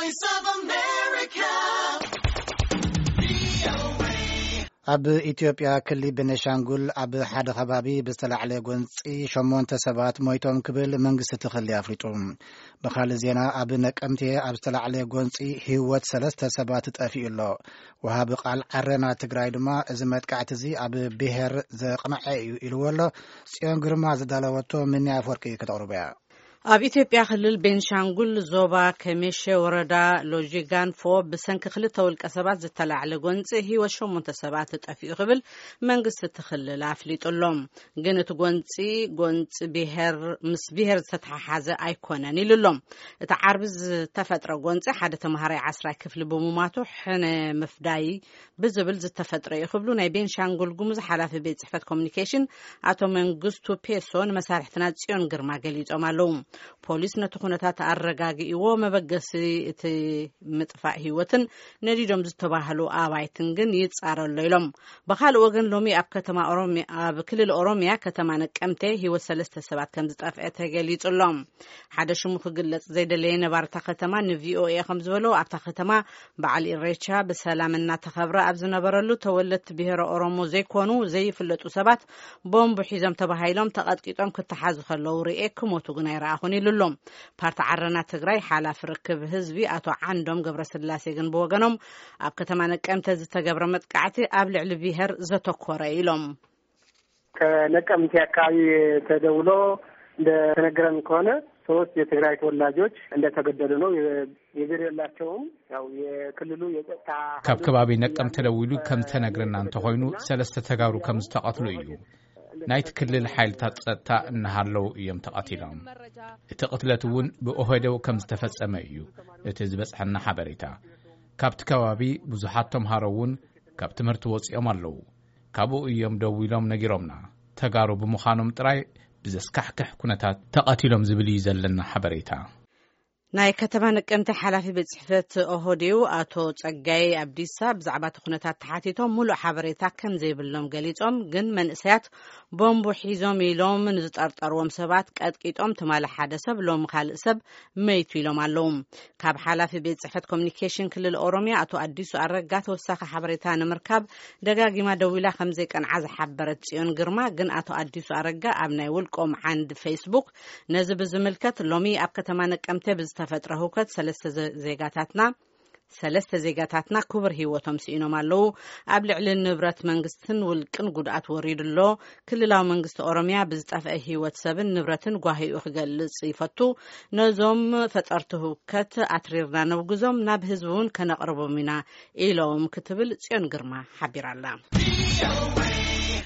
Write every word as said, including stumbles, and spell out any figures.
Voice of America. ኣብ ኢትዮጵያ ክልል ቤኒሻንጉል ኣብ ሓደ ከባቢ ብዝተላዕለ ጎንፂ ሸሞንተ ሰባት ሞይቶም ክብል መንግስቲ ትኽሊ ኣፍሪጡ ብኻልእ ዜና ኣብ ነቀምቴ ኣብ ዝተላዕለ ጎንፂ ህይወት ሰለስተ ሰባት ጠፊኡ ኣሎ ወሃቢ ቃል ዓረና ትግራይ ድማ እዚ መጥቃዕቲ እዚ ኣብ ብሔር ዘቕመዐ እዩ ኢልዎ ኣሎ ጽዮን ግርማ ዝዳለወቶ ምንያ አፈወርቂ ከተቕርበ እያ ኣብ ኢትዮጵያ ክልል ቤንሻንጉል ዞባ ከሜሸ ወረዳ ሎጂጋንፎ ብሰንኪ ክልተ ውልቀ ሰባት ዝተላዕለ ጎንፂ ህይወት ሸሞንተ ሰባት ጠፊኡ ክብል መንግስቲ ትኽልል ኣፍሊጡሎም ግን እቲ ጎንፂ ጎንፂ ብሔር ምስ ብሔር ዝተተሓሓዘ ኣይኮነን ኢሉሎም እቲ ዓርቢ ዝተፈጥረ ጎንፂ ሓደ ተምሃራይ ዓስራይ ክፍሊ ብምማቱ ሕነ ምፍዳይ ብዝብል ዝተፈጥረ ይኽብሉ ናይ ቤንሻንጉል ጉሙዝ ሓላፊ ቤት ጽሕፈት ኮሙኒኬሽን አቶ መንግስቱ ፔሶን መሳርሕትና ጽዮን ግርማ ገሊጾም ኣለዉ ፖሊስ ነቲ ኩነታት አረጋጊእዎ መበገሲ እቲ ምጥፋእ ህይወትን ነዲዶም ዝተባህሉ አባይትን ግን ይጻረሉ ኢሎም በኻልእ ወገን ሎሚ ኣብ ከተማ ኦሮሚያ ኣብ ክልል ኦሮሚያ ከተማ ነቀምቴ ህይወት ሰለስተ ሰባት ከም ዝጠፍአ ተገሊጹሎም ሓደ ሽሙ ክግለጽ ዘይደለየ ነባርታ ከተማ ንቪኦኤ ከም ዝበሎ ኣብታ ከተማ በዓል ኢሬቻ በሰላምና ተኸብረ ኣብ ዝነበረሉ ተወለድቲ ብሔረ ኦሮሞ ዘይኮኑ ዘይፍለጡ ሰባት ቦምብ ሒዞም ተባሂሎም ተቐጥቂጦም ክትሓዙ ከለዉ ርኤ ክሞቱ ግን ኣይረኣኹን ኢሉሎም ፓርቲ ዓረና ትግራይ ሓላፊ ርክብ ህዝቢ አቶ ዓንዶም ገብረስላሴ ግን ብወገኖም ኣብ ከተማ ነቀምቴ ዝተገብረ መጥቃዕቲ ኣብ ልዕሊ ብሔር ዘተኮረ ኢሎም ከነቀምቴ አካባቢ ተደውሎ እንደተነገረን ከሆነ ሶስት የትግራይ ተወላጆች እንደተገደሉ ነው የገደላቸውም ያው የክልሉ የጸጥታ ካብ ከባቢ ነቀምቴ ተደውሉ ከም ተነግረና እንተኾይኑ ሰለስተ ተጋሩ ከም ዝተቀትሉ እዩ ናይት ክልል ሓይልታት ጸጥታ እናሃለው እዮም ተቐቲሎም እቲ ቅትለት እውን ብኦህዴው ከም ዝተፈጸመ እዩ እቲ ዝበጽሐና ሓበሬታ ካብቲ ከባቢ ብዙሓት ተምሃሮ እውን ካብ ትምህርቲ ወጽኦም ኣለዉ ካብኡ እዮም ደው ኢሎም ነጊሮምና ተጋሩ ብምዃኖም ጥራይ ብዘስካሕክሕ ኩነታት ተቐቲሎም ዝብል እዩ ዘለና ሓበሬታ ናይ ከተማ ነቀምቴ ሓላፊ ቤት ጽሕፈት ኦህዴው አቶ ጸጋይ አብዲሳ ብዛዕባ ኩነታት ተሓቲቶም ሙሉእ ሓበሬታ ከም ዘይብሎም ገሊጾም ግን መንእሰያት ቦምብ ሒዞም ኢሎም ንዝጠርጠርዎም ሰባት ቀጥቂጦም ትማለ ሓደ ሰብ ሎም ካልእ ሰብ መይቱ ኢሎም ኣለዉ ካብ ሓላፊ ቤት ጽሕፈት ኮሙኒኬሽን ክልል ኦሮሚያ አቶ አዲሱ አረጋ ተወሳኺ ሓበሬታ ንምርካብ ደጋጊማ ደዊላ ከም ዘይቀንዓ ዝሓበረት ጽዮን ግርማ ግን አቶ አዲሱ አረጋ ኣብ ናይ ውልቆም ዓንድ ፌስቡክ ነዚ ብዝምልከት ሎሚ ኣብ ከተማ ነቀምቴ ተፈጥረ ሁከት ሰለስተ ዜጋታትና ሰለስተ ዜጋታትና ክቡር ህይወቶም ሲኢኖም ኣለዉ ኣብ ልዕሊ ንብረት መንግስትን ውልቅን ጉድኣት ወሪድሎ ክልላዊ መንግስቲ ኦሮሚያ ብዝጠፍአ ህይወት ሰብን ንብረትን ጓሂኡ ክገልጽ ይፈቱ ነዞም ፈጠርቲ ሁከት ኣትሪርና ነብግዞም ናብ ህዝቡን ከነቕርቦም ኢና ኢሎም ክትብል ጽዮን ግርማ ሓቢራላ